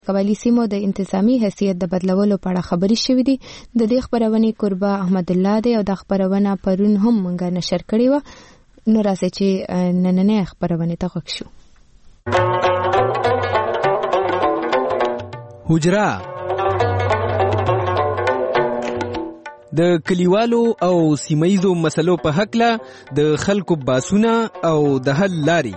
قبایلی سیمو د انتظامی حیثیت د بدلولو په اړه خبري شوې دي. د دې خبرونې قربا احمد الله دی او د خبرونه پرون هم مونږه نشر کړې و. نو راځي چې نننې خبرونه ته غوښ شو. حجره د کلیوالو او سیمایزو مسلو په حقله د خلکو باسونه او د حل لاري.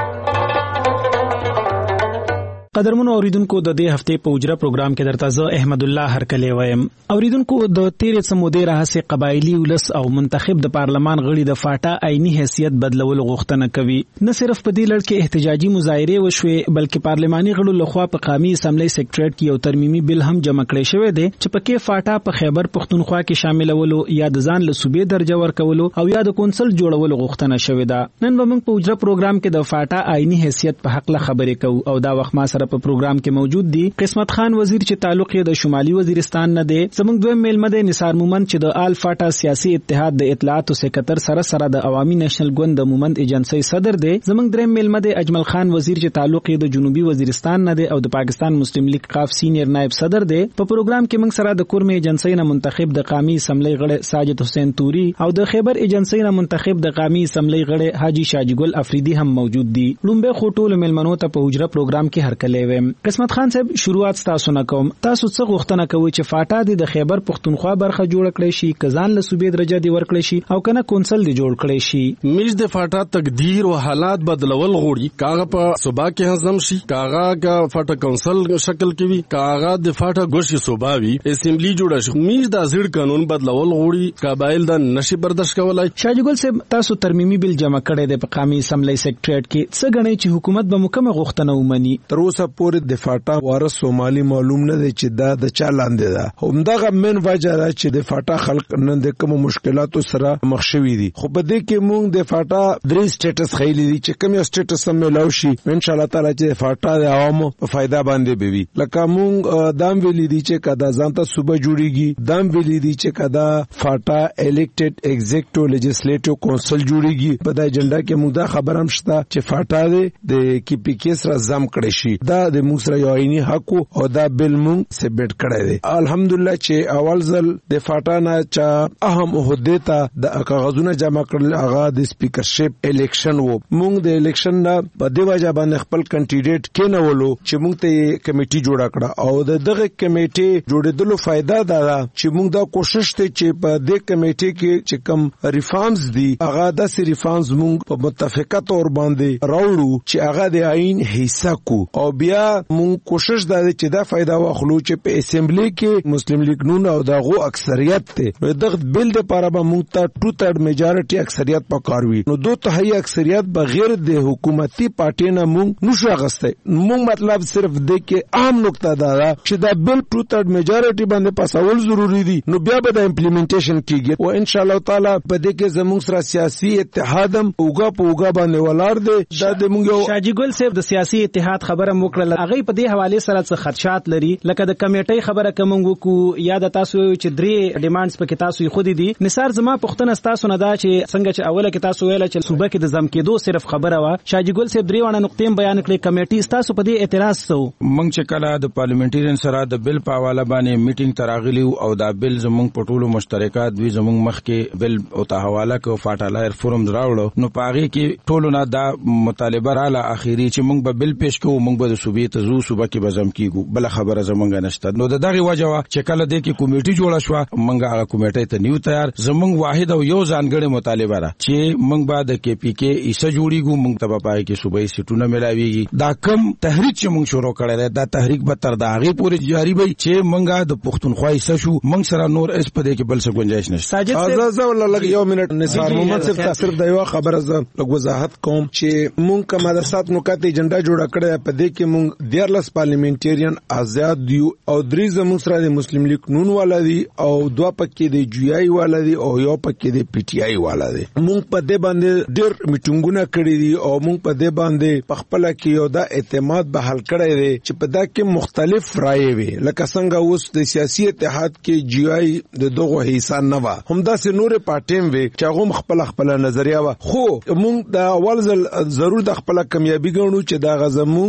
قدرمنو اوریدونکو د دې هفته په اجرا پروګرام کې درته زه احمد الله هرکلی وایم. اوریدونکو د تیرې سمودې راهسه قبایلی ولس او منتخب د پارلمان غړي د فاټا عیني حیثیت بدلول غوښتنه کوي. نه صرف په دې لړ کې احتجاجي مظاهره وشوي بلکې پارلماني غړو لخوا په قومي اسمبلی سیکریټریټ کې یو ترمیمي بل هم جمع کړی شوی دی چې پکې فاټا په خیبر پښتونخوا کې شاملولو یا د ځان له صوبې درجه ورکولو او یا د کونسل جوړولو غوښتنه شوې ده. نن به موږ په اجرا پروګرام کې د فاټا عیني حیثیت په حق له خبرې کوو او دا وخت ما سره په پروګرام کې موجود دي قسمت خان وزیر چې تعلق یې د شمالي وزیرستان نه دی. زموږ دویم میلمه دی نثار مومند چې د آل فاټا سیاسي اتحاد د اطلاعات او سکرټر سره د عوامي نېشنل ګوند د مومند ایجنسی صدر دی. زموږ دریم میلمه دی اجمل خان وزیر چې تعلق یې د جنوبي وزیرستان نه دی او د پاکستان مسلم لیگ قاف سینیئر نائب صدر دی. په پروګرام کې موږ سره د کورمه ایجنسی نه منتخب د قومي اسمبلی غړي ساجد حسین توري او د خیبر ایجنسی نه منتخب د قومي اسمبلی غړي حاجی شاجګل افریدي هم موجود دي. لومبه خټول میلمنو ته په اجرا پروګرام کې هرکلی ویم. قسمت خان صاحب شروعات تاسو نه کوم. تاسو څه غوښتنه کوئ چې فاټا د خیبر پښتونخوا برخه جوړ کړي شي کزان له صوبې درجه دی ورکړي شي او کنه کونسل دی جوړ کړي شي؟ میز د فاټا تقدیر او حالات بدلول غوړي کاغه په صوبا کې هضم شي کاغه کا فاټا کونسل شکل کې وي کاغه د فاټا ګوشي صوبا وي اسمبلی جوړه شي. میز د ازړ قانون بدلول غوړي قبایل د نشي برداشت کولای. شاجګل صاحب تاسو ترمیمي بل جمع کړی د قومي اسمبلی سیکریټریټ کې څه غنئ چې حکومت به مکمل غوښتنه ومني؟ تر اوسه پورې د فاټا وارث سومالي معلوم نه دی چې دا د چا لاندې ده. همدغه من وجه ده چې د فاټا خلک نن د کوم مشکلاتو سره مخ شوي دي. خو په دې کې مونږ د فاټا درې سټیټس خېلې دي چې کوم یو سټیټس هم ملاو شي ان شاء الله تعالی چې فاټا د عوامو په فائدہ باندې بيوي. لکه مونږ دام ویلي دي چې کدا ځانته صوبه جوړيږي دام ویلي دي چې کدا فاټا الیکټډ ایگزیکټیو لیجسلیټیو کونسل جوړيږي. په دا ایجنډا کې مونږ دا خبر هم شته چې فاټا د کی پی کې سره زم کړی شي. دا د موږ سره یو عیني حق او دا بل مونږ سبمټ کړی دی. الحمدلله چې اول ځل د فاټا نه چا اهم عہده ته د کاغذونه جمع کړل هغه د سپیکرشپ الیکشن وو. مونږ د الیکشن نه په دی وجه باندې خپل کینډیډیټ کینولو چې مونږ ته کمیټي جوړه کړه او دغه کمیټي جوړېدلو فائدہ دا چې مونږ دا کوشش ته چې په دې کمیټي کې چې کم ریفارمز دي هغه د ریفارمز مونږ په متفقه تور باندې راوړو چې هغه د عین حصہ کو او بیا مونږ کوشش دا چې دا فائدہ واخلو چې په اسمبلی کې مسلم لیگ نون او دغه اکثریت ته دغه بل د لپاره به مونږ ته 2/3 میجارټي اکثریت پکاروي. نو 2/3 اکثریت بغیر د حکومتي پارټي نه مونږ نشو غسته. مونږ مطلب صرف د کې عام نقطه دا چې دا بل 2/3 میجارټي باندې پاسول ضروری دي. نو بیا به د امپلیمنټیشن کیږي او ان شاء الله تعالی په دې کې زموږ سره سیاسي اتحادم اوګه په اوګه باندې ولار دي. دا د مونږ شاجګل صاحب د سیاسي اتحاد خبره موکړه هغه په دې حواله سره څه خدشات لري لکه د کمیټې خبره کومو کو یا د تاسو چې درې ډیمانډز پکې تاسو خو دي. نثار زما پښتنه تاسو نه دا چې څنګه چې اوله کې تاسو ویل چې صوبه کې د زم کېدو صرف خبره وا شاجګل صاحب درې وانه نقطې بیان کړې کمیټې تاسو په دې اعتراض سو. موږ چې کله د پارلیمنټریان سره د بل په حواله باندې میټینګ تراغلی او دا بل زموږ په ټولو مشترکات وی زموږ مخ کې بل او ته حواله کو فاټالایر فورم دراوړو نو پاغي کې ټولو نه دا مطالبه رااله اخیری چې موږ به بل پیش کوو موږ به د صوبې ته زو صوبه کې بزم کیګو بل خبره زمونږ نشته. نو دغه وجه چې کله د کې کمیټي جوړه شو موږ هغه کمیټې ته نیو تیار زمونږ واحد او یو ځانګړی مطالبه را چې موږ به د کې پی کې ایسه جوړیږو موږ ته په پای کې صوبې سیټونه ملاويږي. دا کم تحریک چې موږ شروع کړل دا تحریک به تر داغه پورې جاری وي چې موږ د پښتونخوا ایسه شو موږ سره نور اس په دې کې بل څه گنجائش نشته. اجازه ولا لګ یو منټ نثار محمد صرف د یو خبره ز وضاحت کوم چې موږ کومه د سات نکات ایجنډا جوړه کړې په دې کې موږ 14 پارلیمنټریان آزاد دیو او درې زموږ سره د مسلم لیگ نون والا دي او دوه پکې د جی آی والا دي او یو پکې د پی ټی آی والا دي. موږ په دې باندې ډېر میټینګونه کړې دي او موږ په دې باندې پخپل کې یو د اعتماد به حل کړی دی چې په دا کې مختلف رائے وي لکه څنګه اوس د سیاسي اتحاد کې جی آی د دغه حصہ نه و همدا سه نور پارټیم وي چې هغه خپل نظریه و خو موږ د اول ځل ضرور د خپل کامیابی ګڼو چې دا غزمون کم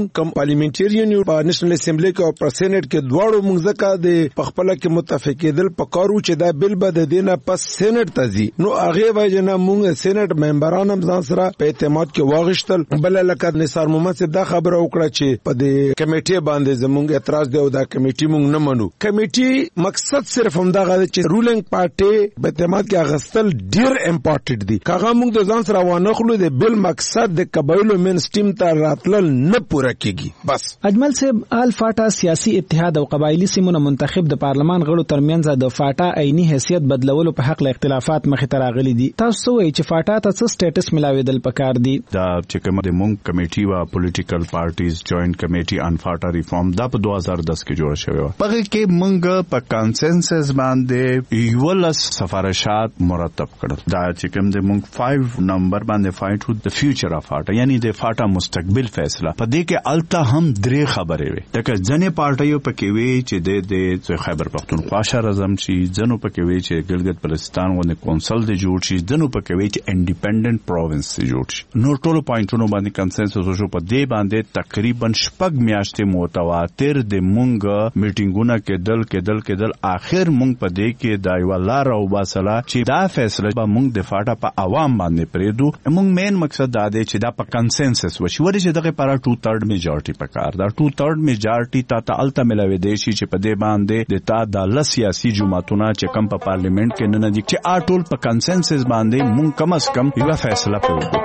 پارلیمنټریان په نېشنل اسمبلی کې او په سېنات کې دواړو موږ ځکه د پخپله کې متفق کېدل پکارو چې دا بل به د دینه پس سېنات ته ځي. نو هغه وجه نه موږ سېنات ممبران هم ځان سره په اعتماد کې واغښتل. بل لکه نثار محمد صاحب دا خبره وکړه چې په دې کمیټې باندې زموږ اعتراض دی او دا کمیټې موږ نه منو. کمیټې مقصد صرف همدغه چې رولینګ پارټي په اعتماد کې اغستل ډیر امپورټنت دي. کاغه موږ د ځان سره وانخلو د بل مقصد د قبایلو مین سټیم ته راتلل نه پوره کیږي. بس اجمل صاحب الفاټا سیاسي اتحاد او قبایلی سیمونو منتخب د پارلمان غړو ترمنځ د فاټا عیني حیثیت بدلولو په حق له اختلافات مخې ته راغلي دي. تاسو وایي چې فاټا ته څه سټیټس ملاویدل پکار دي؟ دا چې کوم د مونږ کمیټي وا پولیټیکل پارټیز جوائنٹ کمیټي آن فاټا ریفارم دا په 2010 کې جوړه شوې و. په کې مونږ په کانسنسس باندې یولس سفارشات مرتب کړل. دا چې کوم د مونږ 5 نمبر باندې فایټ ود د فیوچر اف فاټا یعنی د فاټا مستقبل فیصله په دې کې الته هم درې خبرې وي. دغه ځنې پارټیو پکې وي چې د خیبر پختونخوا شرزم شي، ځنو پکې وي چې ګلګت بلتستان غونډه کونسل د جوړ شي، ځنو پکې وي چې انډیپندنٹ پروینس جوړ شي. نو ټولو پوینټونو باندې کنسنسس وشو. په دې باندې تقریبا شپږ میاشتې متواتر د مونږ میټینګونه کېدل اخر مونږ په دې کې دا یو لار او باسلا چې دا فیصله به مونږ د فاټا په عوام باندې پریدو. مونږ مین مقصد دا دی چې دا په کنسنسس وشي ورته چې دغه پر 2/3 میجارټي پکار. دا 2/3 میجارټي ته الته ملاوي دی چې په دې باندې د تا د سیاسي جماعتونه چې کم په پارلیمنت کې نه دي چې ټول په کنسنسس باندې مونږ کم از کم یو فیصله وکړو.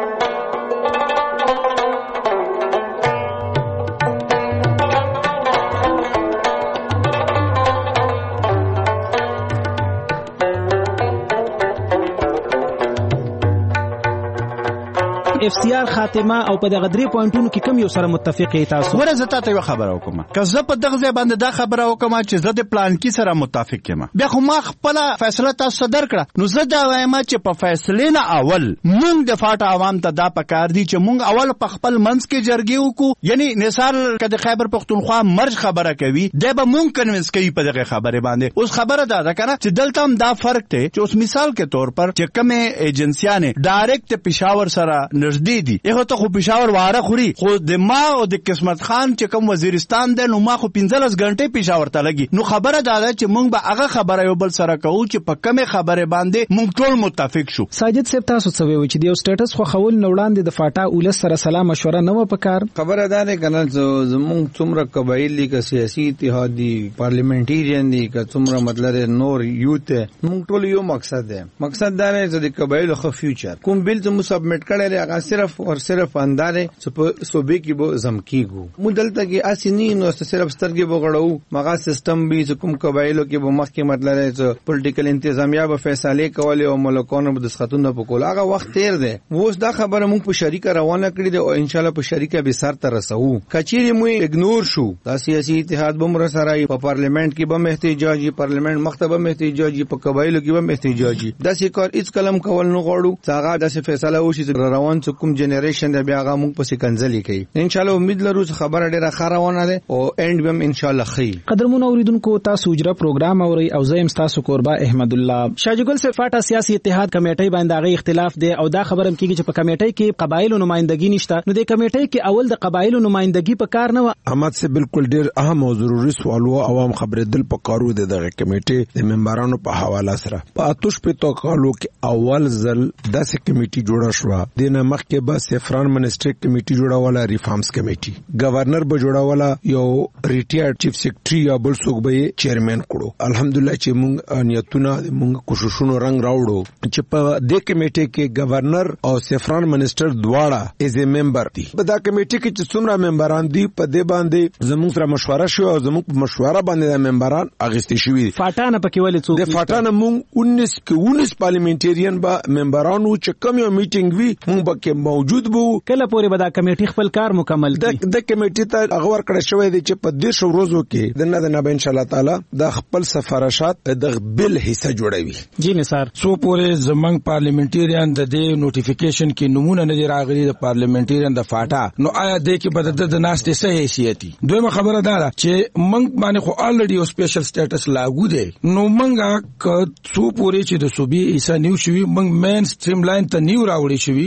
اف سی آر خاتمه او په دغه درې پوینټونو کې کوم یو سره متفقې تاسو؟ ورزه ته یو خبره وکم که زه په دغه ځای باندې دا خبره وکم چې زه د پلان کې سره متفق یم، بیا خو ما خپل فیصله تاسو صدر کړه. نو زه دا وایم چې په فیصله نه اول مونږ د فاټا عوام ته دا پکار دي چې مونږ اول په خپل منځ کې جرګې وکړو. یعنی نثار کده خیبر پختونخوا مرج خبره کوي دا به مونږ کنوینس کوي په دغه خبره باندې. اوس خبره دا ده کنه چې دلته هم دا فرق دی چې اوس مثال کے طور پر چې کومه ایجنسیانه ډایرکټ پېښور سره نږدې دي، هغه ته خو پېښور واره خوري، خو د ما او د قسمت خان چې کوم وزیرستان دی نو ما خو 15 غنټې پېښور ته لګي. نو خبره دا ده چې مونږ به هغه خبره یو بل سره کوو چې په کومه خبره باندې مونږ ټول متفق شو. ساجد صاحب تاسو څه وایي چې د یو سټیټس خو خول نو وړاندې د فاټا اولس سره سلا مشوره نه و پکار؟ خبره ده نه کنه زمونږ څومره قبایلی کا سیاسي اتحادی پارلیمنټریان دي که څومره مطلب نور یوت مونږ ټول یو مقصد ده. مقصد دا نه چې د قبایلو خو فیوچر کوم بیل ته مو سبمټ کړل هغه صرف اور صرف انداره چې صوبې کې به زمکیګو مو دلته کې اسینی نو صرف سترګې بغړو مغا سیستم به کوم قبایلو کې به مخ کې مطلب چې پولیټیکل انتظامیه به فیصله کوي او ملکونو به دسخطونه په کول هغه وخت تیر دی. اوس دا خبره مونږ په شریکه روانه کړې ده او ان شاء الله په شریکه به سر ته رسو. کچيري مو اګنور شو دا سیاسي اتحاد به مر سره په پارلیمنت کې به احتجاجي پارلیمنت مختبه احتجاجي په قبایلو کې به احتجاجي داسې کار هیڅ کلم کول نه غواړو. هغه داسې فیصله وشي چې روان کوم جنریشن دی بیا هغه مونږ په سکنځلې کوي. ان شاء الله امید لرو چې خبره ډیره خروانه ده او اند بم ان شاء الله خیر. قدرمن اوریدونکو تاسو اجرا پروګرام اوري او زم تاسو قربا احمد الله شاجګل سے فاټا سیاسي اتحاد کمیټې باندې هغه اختلاف دی او دا خبرم کیږي چې په کمیټې کې قبایلو نمائندګي نشته. نو د کمیټې کې اول د قبایلو نمائندګي په کار نه و. احمد سے بالکل ډیر اهم او ضروري سوال او عوام خبرې دل په کارو د دغه کمیټې د ممبرانو په حواله سره په اتوش په توکالو کې اول ځل داسې کمیټې جوړه شو. د مخکې به سفران منسټر کمیټي جوړاواله ریفارمز کمیټي گورنر به جوړاواله یو ریټایرډ چیف سیکریټری یا بل څوک به چیرمن کړو. الحمدلله چې مونږ نیتونه مونږ کوششونو رنگ راوړو چې په دې کمیټي کې گورنر او سفران منسټر دواړه ایز ا ممبر دي. په دا کمیټي کې چې څومره ممبران دي په دې باندې زموږ سره مشوره شو او زموږ په مشوره باندې د ممبران اغستې شوی. فاټا نه پکې ولې څوک د فاټا نه مونږ 19 پارلیمنټریان با ممبرانو چې کوم یو میټینګ وی مونږ به موجود وو. کله پورې به دا کمیټي خپل کار مکمل کړي؟ د کمیټي ته هغه ورکړی شوی دی چې په 10 ورځو کې د نه به ان شاء الله تعالی د خپل سفارشات د بل حصہ جوړوي. جی نثار سو پورې زمنګ پارلیمنټریان د دې نوټیفیکیشن کې نمونه نه دی راغلي د پارلیمنټریان د فاټا. نو آیا د کې بد د ناس ته صحیح حیثیتي؟ دویمه خبره دا چې منګ باندې خو الریډي یو سپیشل سټیټس لاګو دی. نو منګه ک سو پورې چې د صوبې حصہ نیو شوی منګ مین سټریم لاین ته نیو راوړی شوی منګ ته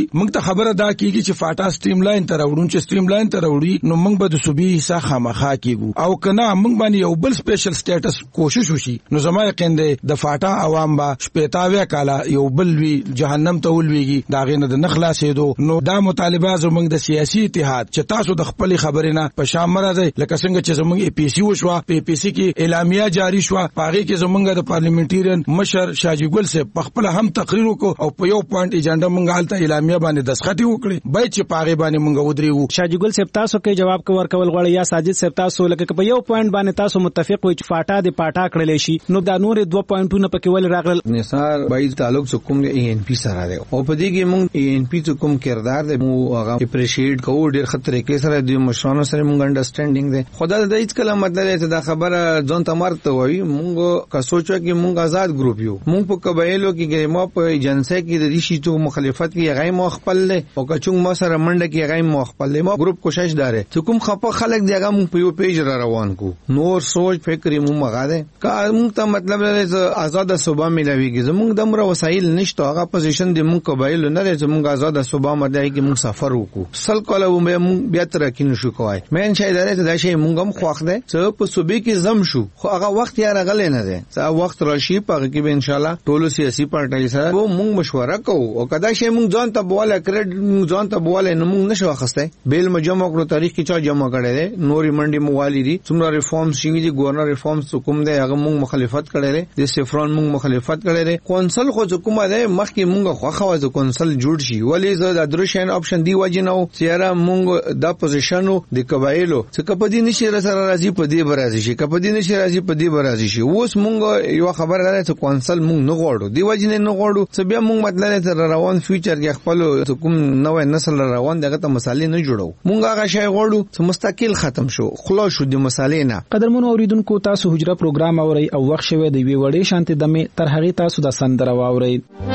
خبره دا کیږي چې فاټا سټریم لاین ته راوړون چې سټریم لاین ته راوړي نو موږ به د صوبې حصہ خامخا کیږو او کنه موږ باندې یو بل سپیشل سټیټس کوشش وشي نو زما یقین دی د فاټا عوام با شپېتاویا کاله یو بل وی جهنم ته ولويږي دا غینه د نخلاصېدو نو دا مطالبه زموږ د سیاسي اتحاد چې تاسو د خپل خبرې نه په شام راځي لکه څنګه چې زموږ ای پی سی وشو په ای پی سی کې اعلامیه جاری شو پاغي کې زموږ د پارلیمنټریان مشر شاجی ګل سے په خپل هم تقریر وکړو او په یو پوینټ ایجنډا مونږ حالت اعلامیه باندې دسخط وکړي به چې پاغي باندې مونږ ودرېو. شاجی ګل صاحب تاسو کې جواب کوور کول غواړي یا ساجد صاحب تاسو لکه په یو پوینټ باندې تاسو متفق وي چې فاټا د پاټا کړل شي نو دا نور 2 پوینټونه پکې ول راغل. نثار بای تعلق کوم ای ان پی سره دی او په دې کې مونږ ای ان پی کوم کردار دی مو هغه اپریشیټ کوو ډېر خطرې کې سره د مشرانو سره مونږ انډرسټانډینګ دی خدا د هیڅ کله مطلب دی دا خبره ځون تمرته وای مونږ کا سوچو کې مونږ آزاد ګروپ یو مونږ په قبایلو کې ګرمو په ایجنسی کې د ریشي تو مخالفت کې غي مو خپل له او کچung ما سره منډه کې غي مو خپل له مو ګروپ کوشش داره چې کوم خپه خلک دی هغه مونږ په یو پیج را روان کو نور سوچ فکر مونږ مغاده کا مونږ ته مطلب دی آزاد صوبه ملويږي زمونږ دمر وسایل نشته هغه پوزیشن دی مونږ قبایلو نه دی زمونږ آزاد صوبه مدای کې مونږ سفر وکړو سل کله مونږ بیا تر کې نشو کوای مې شي ادارې ته دا شی مونږ هم خوښ ده چې په صوبې کې زم شو خو هغه وخت یې راغلی نه دی چې وخت راشي په کې به ان شاء الله ټول سیاسي پارټي سره مونږ مشوره کوو او کدا شی مونږ ځان ته بواله کړ ځان ته بواله نو مونږ نشو اخسته بیل مجمع کړو تاریخ کې چا جمع کړي دي نوري منډي موالي دي څومره ریفارمز شي دي گورنر ریفارمز کوم دي هغه مونږ مخالفت کړي دي د سفران مونږ مخالفت کړي دي کونسل خو حکومت ده مخکې مونږ خو خواځو کونسل جوړ شي ولی زه د درشن اپشن دی وجنو سیاره مونږ د پوزیشنو د قبایلو څخه کپدي نشي سره راځي په دې برازي شي کپدي نشي راځي په دې برازي شي اوس مونږ یو خبر راځي چې کونسل مونږ نه غواړو دی وجنه نه غواړو چې بیا مونږ مطلب تر روان فیوچر کې خپل کوم نوې نسل روان دغه ته مسالې نه جوړو مونږ هغه شی غواړو چې مستقل ختم شو خلاص شو د مسالې نه. قدرمن اوریدونکو تاسو حجره پروګرام اوري او وخت شوه د وی وړې شانتي دمه تر هغه تاسو د سندره واوري.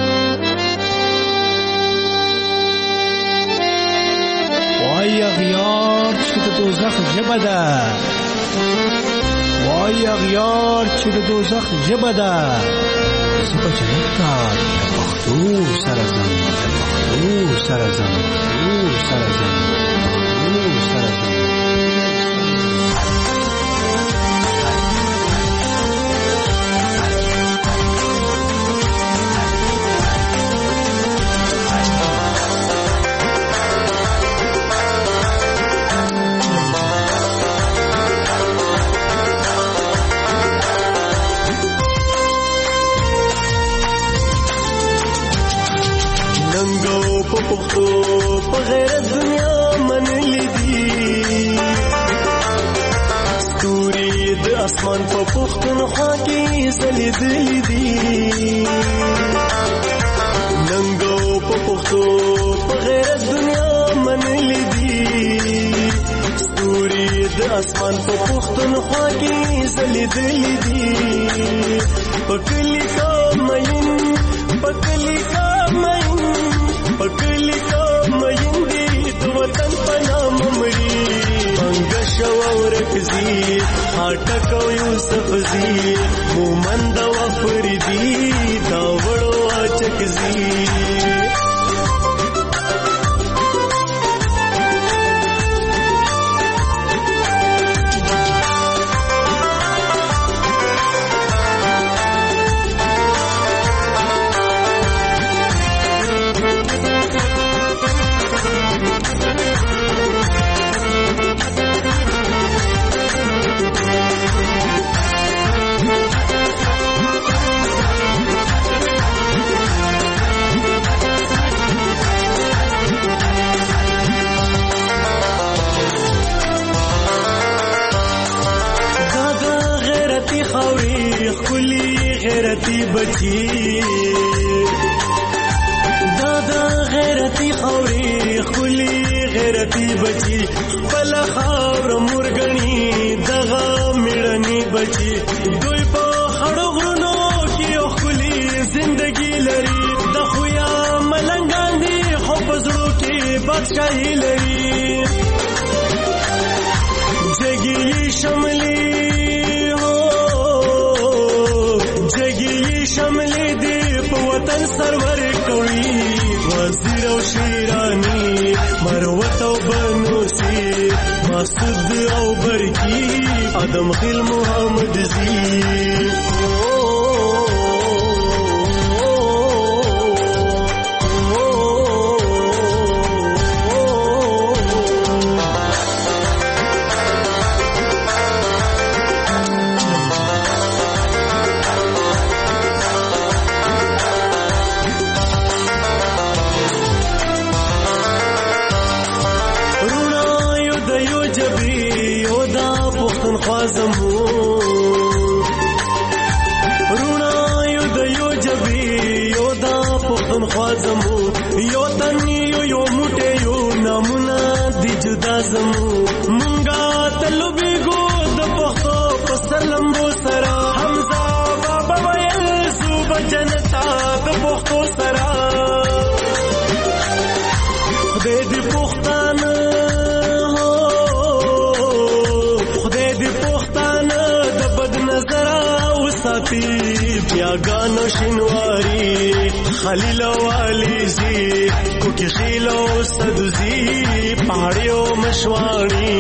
وای غیار چې د دوزخ ژبه ده وای غیار چې د دوزخ ژبه ده زه په جنت ته د پښتو سره ځم د پښتو سره ځم پښتو سره ځم پښتو سره ځم. اسمان په پښتونخوا کې زلیدلې دي ننګو په پښتو په غیرت دنیا منلې دي ستوري د اسمان په پښتونخوا کې زلیدلې دي پکلی کا مین پکلی کا مین پکلی کا مین دي د وطن په نام مړي منګ شو ورکزي هاټک او یوسف زی مومند او فریدی دا وړو اچک زی بچی دادا غیرتی خوري خلی غیرتی بچی بل خاور مرګنی دغه میړنی بچی دوی په خړغونو کې خلی زندگی لري د خویا ملنګان دي خو پزړو کې بادشاہي لري جګی شملي شملې دې په وطن سرور کوي وزیر او شیرانی مروت او بنوسی مسعود او برکی ادم خیل محمد زی بیاگانو شنواری خلیل والی زی کوکی خیلو صدوزی پہاڑیو مشوانی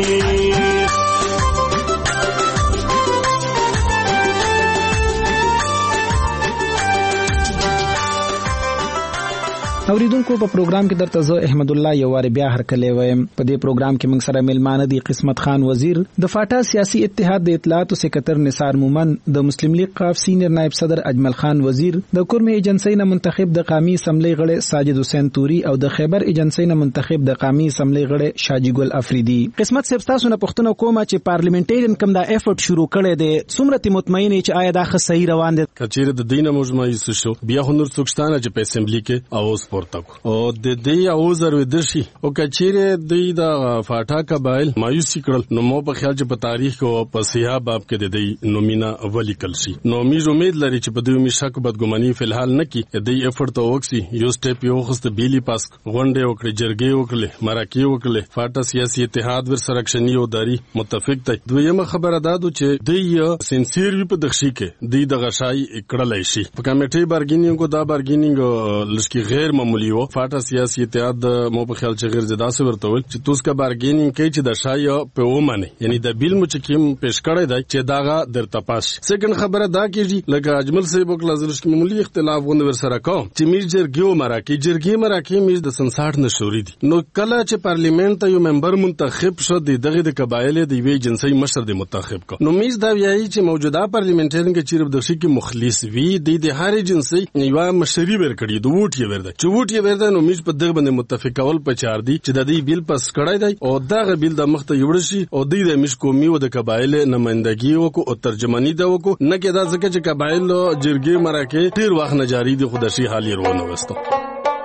اوریدونکو په پروګرام کې درته زه احمد الله یو وار بیا هرکلی وایم. په دې پروګرام کې موږ سره میلمانه دي قسمت خان وزیر، د فاټا سیاسي اتحاد د اطلاعات او سکرټر نثار مومن، د مسلم لیگ قاف سینیئر نائب صدر اجمل خان وزیر، د کورم ایجنسی نه منتخب د قومي اسمبلی غړی ساجد حسین توري او د خیبر ایجنسی نه منتخب د قومي اسمبلی غړی شاجی ګل افریدي. قسمت صاحب تاسو نه پوښتنه کوم چې پارلیمنټریان کوم دا ایفورت شروع کړی دی، څومره مطمئن چې آیا دا ښه صحیح روان دی؟ کچېره د دینه مجموعي شو بیا هنر څوکستانه چې په اسمبلی کې اوس پورته او د دې اوزر ودشي او کچېره د فاټا قبایل مایوسی کړل نو مو په خیال چې په تاریخ او په سیاه باب کې د دې نومینا ولیکل شي. نو میز امید لري چې په دې می شک بدګماني فلحال نه کی د ایفورت او وکسي یو سټیپ یو خست بیلی پاس غونډه وکړي جرګې وکړي مرکه وکړي فاټا سیاسي اتحاد ور سرکشنی او داری متفق دی. دویمه خبره دادو چې د سنسیر وی په دخشي کې د غشای کړلای شي په کمیټي بارګینینګ کو دا بارګینینګ لشکي غیر معمولی و فاټا سیاسي اتحاد مو په خیال چې غیر زدا سره ورته ول چې توس کا بارګینینګ کوي چې د شای په ومنه یعنی د بیل مچکیم پیش کړی دی چې داغه درته پاس. سکند خبره دا کیږي لکه اجمل صاحب وکړه لشکي معمولی اختلاف غوند ور سره کو چې میز جرګي مراکي میز د سنساټ نشوري دي. نو کله چې پارلیمنت یو ممبر منتخب شو دغه د قبایل دی وی جنسي مشر دی منتخب کو نو میز دا ویایي چې موجوده پارلیمنټریان کې چیرې د شي کې مخلص وی د هر جنسي یو مشري ور کړی د ووټ یې ورده چې ووټ یې ورده نو میز په دغه باندې متفق اول په چار دي چې د دې بیل پس کړای دی او دغه بیل د مخته یوړ شي او د مش قومي او د قبایل نمائندګي وکړو او ترجمانی دا وکړو نه کېدا ځکه چې قبایل جرګې مراکه ډیر وخت نه جاری دي خودشي حال یې روانه وسته.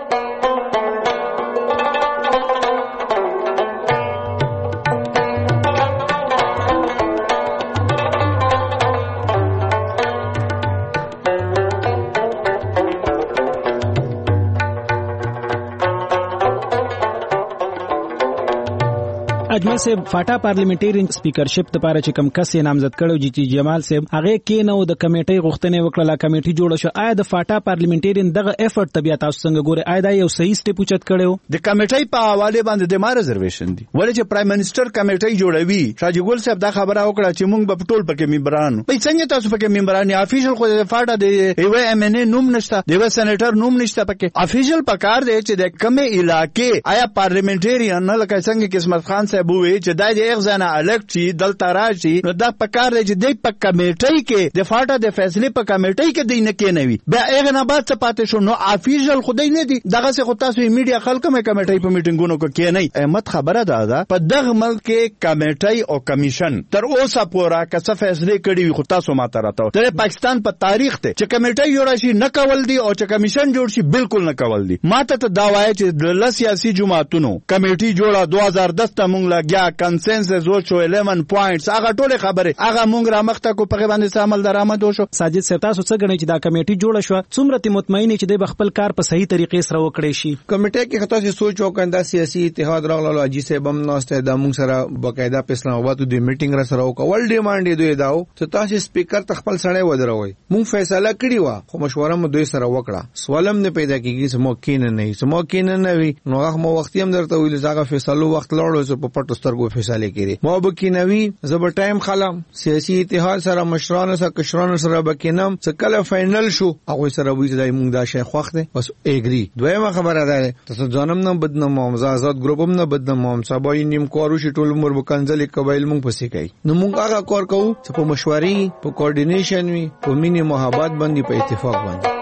اجمل صاحب فاټا پارلیمنټریان سپیکرشپ لپاره چې کوم کس نامزد کړو جی جمال صاحب هغه کې نو د کمیټې غوښتنې وکړه کمیټې جوړه شو. آیا د فاټا پارلیمنټریان دغه ایفورت طبيعت تاسو څنګه ګوري؟ آیا دا یو صحیح سټیپ اوچت کړو؟ د کمیټې په حواله باندې د ما ریزرویشن دي ولې چې پرایم منسٹر کمیټې جوړوي شاجی ګل صاحب دا خبره وکړه چې موږ په ټول پکې ممبرانو په څنګه تاسو پکې ممبران افیشل خو د فاټا د ایو ام ان ا نوم نشته د سېنیټر نوم نشته پکې افیشل پکار دی چې د کومه علاقې آیا پارلیمنټریان نه لکه څنګه قسمت خان صاحب وی چې دا د اغزانه الکټي دلته راشي نو دا پکار دی چې د په کمیټې کې د فاټا د فیصله په کمیټې کې دی نه کېنوي بیا هغه نه بعد څه پاتې شو نو افیشل خدای نه دی دغه څه خو تاسو میډیا خلک مې کمیټې په میټینګونو کې کېنی احمد خبره ده په دغه ملک کې کمیټې او کمیشن تر اوسه پورا کڅه فیصله کړي وي خو تاسو ماته راته د پاکستان په تاریخ ته چې کمیټې جوړ شي نه کول دي او چې کمیشن جوړ شي بالکل نه کول دي. ماته ته دا وایي چې د سیاسي جماعتونو کمیټې جوړه 2010 ته مونږ لا لګیا کنسنسس وشو 11 پوینټس هغه ټول خبره هغه مونږ را مخته کو په باندې عمل درآمد وشو. ساجد صاحب تاسو څه غواړئ چې دا کمیټي جوړه شو څومره ته مطمئن چې د خپل کار په صحیح طریقې سره وکړي شي؟ کمیټه کې خطا سي سوچ وکړه سیاسي اتحاد راغلو اجي صاحب هم نوسته د مونږ سره باقاعده په اسلام آباد د میټینګ را سره وکول ډیماند دوی داو چې تاسو سپیکر تخپل سره ودروي مونږ فیصله کړی و خو مشوره مو دوی سره وکړه سوالم نه پیدا کیږي سمو کین نه وي نو هغه مو وخت هم درته ویل زغه فیصلو وخت لړو چې په پټو سترګو فیصله کړي مو به کینوي زبر ټایم خلم سیاسي اتحاد سره مشرانو سره کشرانو سره بکینم چې کله فائنل شو هغه سره وایي چې مونږ دا شی خوښ دي بس اګری دویمه خبره ده تاسو ځانم نه بدنم آزاد ګروپم نه بدنم سبای نیم کارو شي ټول عمر وکنځل قبایل مونږ پسې کوي نو مونږ هغه کار کوو چې په مشورې په کوارډینیشن وي په مینه محبت باندې په اتفاق باندې.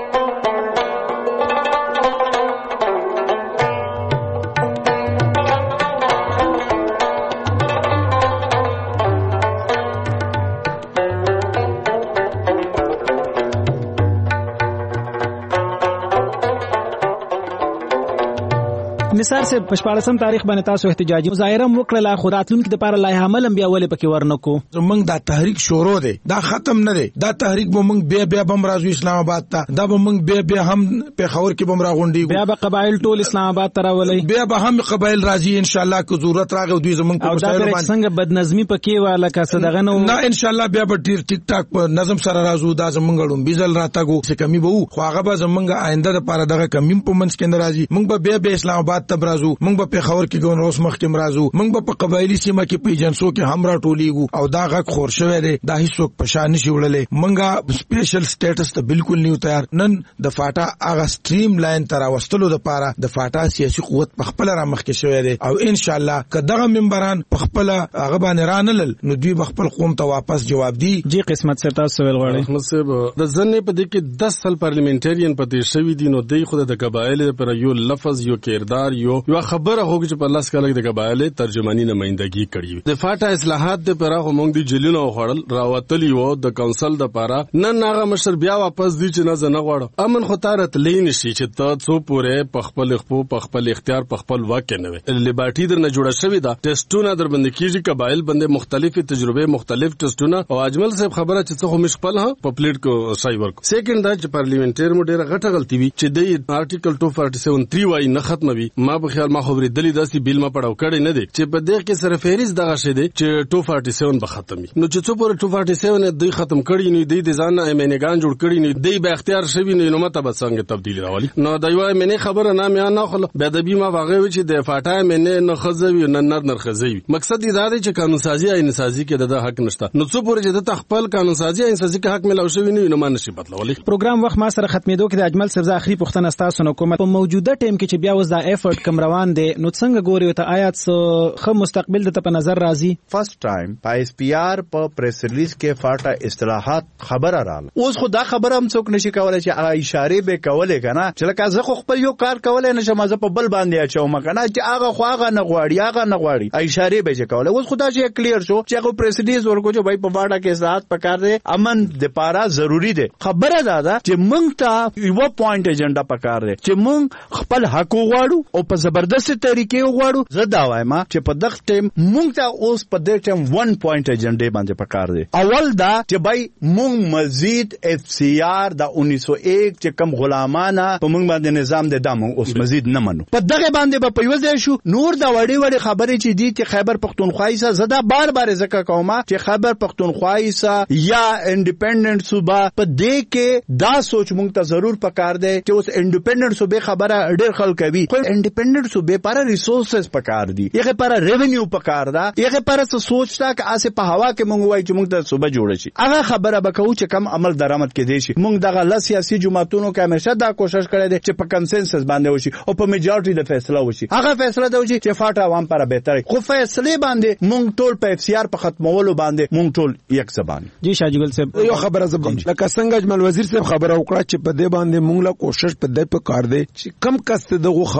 نثار سے پشپارسم تاریخ باندې تاسو احتجاجي مظاهره وکړه خو راتلونکي د لپاره لایحه عمل بیا ولې پکې ورنکو؟ موږ دا تحریک شروع دی دا ختم نه دی دا تحریک به موږ بیا بم راځو اسلام آباد ته دا به موږ بیا هم په خور کې بم راغونډي بیا به قبایل ټول اسلام آباد ته راولي بیا به هم قبایل راځي ان شاء الله که ضرورت راغی دوی زمونږ په مسایل باندې څنګه بدنظمی پکې واله کا صدغه نه ان شاء الله بیا به ټیر ټیک ټاک په نظم سره راځو دا زمونږ ډوم بیزل راتګو څه کمی به خو هغه به زمونږ آینده لپاره دغه کمی په منځ کې ناراضي موږ به بیا اسلام آباد ته راځو موږ په خور کې ګون روس مخ کې مرازو موږ په قبایلی سیمه کې په ایجنسو کې هم راټولېګو او دا غږ خور شوی دی دا هیڅوک پشان نشي وړلې موږ سپیشل سټیټس ته بالکل نیو تیار نن د فاټا هغه سټریم لاین تر واستلو لپاره د فاټا سیاسي قوت په خپل را مخ کې شوی دی او ان شاء الله کداغه منبران په خپل هغه باندې رانل نو دوی خپل قوم ته واپس جواب دی جی قسمت سے تاسو ویل غواړي احمد صاحب د ځنې په دې کې 10 سال پارلیمنټریان پاتې شوی دي نو دوی خود د قبایل پر یو لفظ یو کردار یو خبره هوږي چې په لاس کالګ د قبایل ترجمانی نمائندګي کړی د فاټا اصلاحات د پر هغه مونږ دی جلیلو خړل راوتلی وو د کونسل د پاره نن هغه مشر بیا واپس دی چې نه غواړو امن خو تارت لین شي چې ته څو پوره په خپل اختیار په خپل واکه نه وي لیبرټی در نه جوړه شوی دا ټیسټونه در باندې کیږي قبایل باندې مختلفي تجربه مختلف ټیسټونه او اجمل صاحب خبره چې څه هم خپل ها په پلیټ کو سای ورک سیکنډ دا چې پارلیمنټر مو ډیره غټه غلطي وی چې د آرټیکل 247 3 وای نه ختموي ما په خیال ما خبرې دلی داسي بیل ما پړاو کړی نه دی چې په دې کې سره فهرست دغه شی دی چې 247 به ختمي نو چې څو پر 247 دوی ختم کړی نو دوی د ځان ایمنګان جوړ کړی نو دوی به اختیار شوی نو مته به څنګه تبدیل راولي نو دا یو ایمنه خبره نه خل به د بیمه واغې و چې د فاټا ایمنه نه خزوي نه نر خزوي مقصد دا دی چې قانون سازي عین سازي کې د حق نشته نو څو پر چې د خپل قانون سازي عین سازي کې حق ملو شوی نو ما نشي بدلولي پروګرام وخت ما سره ختمېدو کې د اجمل صاحب اخري پوښتنه ستاسو نو کومه په موجوده ټیم کې چې بیا وز دا ایفورت کم روان دي نو څنګه ګوري ته آیات خو مستقبل د په نظر راځي فرست ټایم په اس پی آر په پریس ریلیز کې فاټا اصلاحات خبره رااله اوس خو دا خبره هم څوک نشي کولای چې هغه اشاره به کولای کنه چې لکه زه خو خپل یو کار کولای نشم زه په بل باندې اچوم کنه چې هغه خو هغه نه غواړي اشاره به کولای اوس خدا چې کلیر شو چې هغه پریس ریلیز ورکو چې بای په فاټا کې اصلاحات پکار دي امن د پاره ضروری دي خبره ده چې مونږ ته یو پوینټ ایجنډا پکار دي چې مونږ خپل حق غواړو او په زبردست طریقې غواړو زه دا وایم چې په دغه ټیم مونږ ته اوس په دې ټیم 1 پوینټ ایجنډا باندې پکار دي اول دا چې بای مونږ مزید اف سی آر د 1901 چې کم غلامانه په مونږ باندې نظام د دامو اوس مزید نه منو په دغه باندې په یوځای شو نور دا وړي خبرې چې دي چې خیبر پختونخوا یې زدا بار ذکر کوم چې خیبر پختونخوا یې یا انډیپندنٹ صوبه په دې کې دا سوچ مونږ ته ضرور پکار دی چې اوس انډیپندنٹ صوبه خبره ډېر خلک کوي خو انډیپندنٹ صوبه پر ریسورسز پکار دي یغه پر ریونیو پکار دا یغه پر څه سوچتا چې اسه په هوا کې مونږ وای چې مونږ ته صوبه جوړ شي هغه خبره وکاو چې کم عمل درآمد کې دي شي مونږ دغه سیاسي جماعتونو کې همیشه دا کوشش کړی دی چې په کنسنسس باندې وشي او په میجارټي د فیصله وشي هغه فیصله دی چې فاټا عوام پر بهتر خو فیصله باندې مونږ ټول په اف سی آر په ختمولو باندې مونږ ټول یک زبان جی شاجګل صاحب یو خبره زبم لکه څنګه اجمل وزیر صاحب خبره وکړه چې په دې باندې مونږ لا کوشش په دې په کار دی چې کم کس دغه خبرو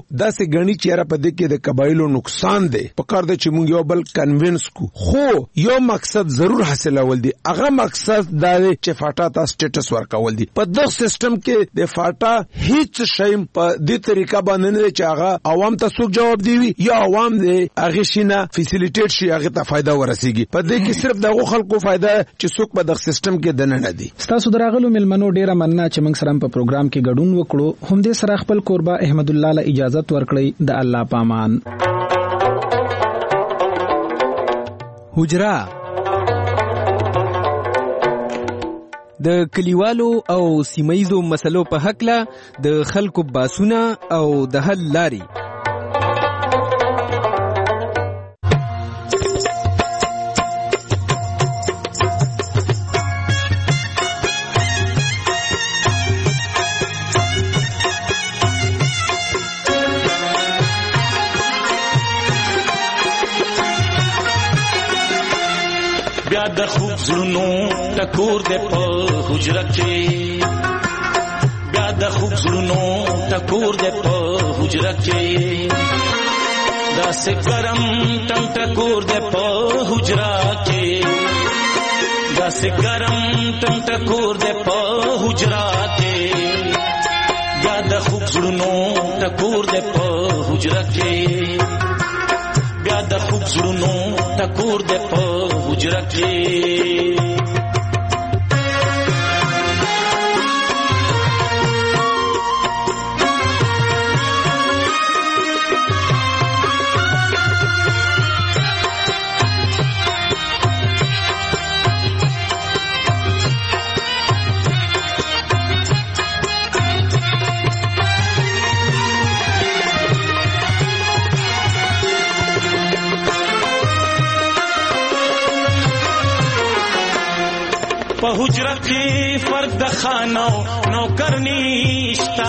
داسې غني چیرې په دې کې د قبایلو نقصان دی په کار د چې موږ یو بل کنوینس کو خو یو مقصد ضرور حاصلول دي هغه مقصد دا دی چې فاټا ته سټیټس ورکول دي په دغه سیستم کې د فاټا هیڅ شی په دې طریقه باندې نه چې هغه عوام ته څوک جواب دی یا عوام دې هغه شینه فیسیلیټیټ شي هغه ته فائدہ ورسیږي په دې کې صرف دغه خلکو فائدہ چې څوک په دغه سیستم کې دنه نه دي. تاسو دراغلو ملمنو ډیره مننه چې موږ سره په پروګرام کې ګډون وکړو. هم دې سره خپل قربا احمد الله له اجازه ورکړي. د الله پامان. حجرا د کلیوالو او سیمایزو مسلو په حقله د خلکو باسونه او د حل لاري. بیا د خوب زړونو ټکور دې په حجره کې بیا د خوب زړونو ټکور دې په حجره کې داسې ګرم ټنګ ټکور دې په حجره کې داسې ګرم ټنګ ټکور دې په حجره کې بیا د خوب زړونو ټکور دې په حجره کې بیا د خوب زړونو ټکور دې په حجره کې په حجره کې فرق د خانو نوکر نشتا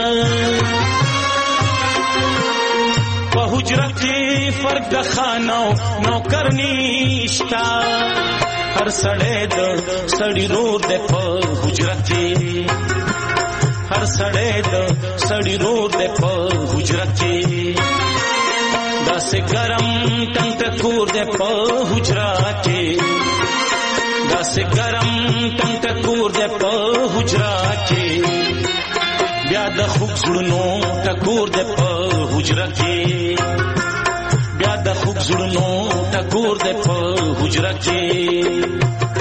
په حجره کې فرق د خانو نوکر نشتا هر سړی د سړی رور د په حجره کې هر سړی د سړی رور د په حجره کې داسې ګرم ټنګ ټکور د په حجره کې داسې ګرم ټنګ ټکور دې په حجره کې بیا د خوب زړونو ټکور دې په حجره کې بیا د خوب زړونو ټکور دې په حجره کې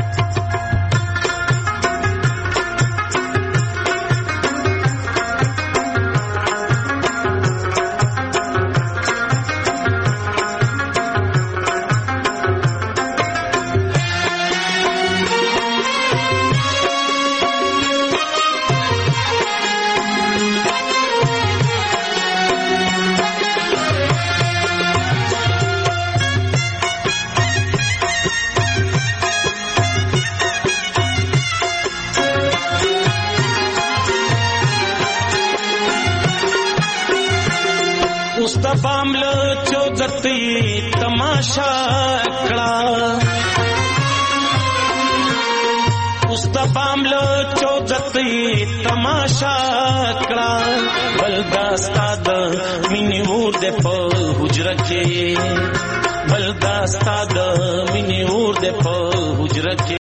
तमाशा कड़ा उस्ता बामलो चौदती तमाशा कड़ा बलदास्ताद मिनी ऊर दे प हुजरा के बलदास्ताद मिनी ऊर दे प हुजरा के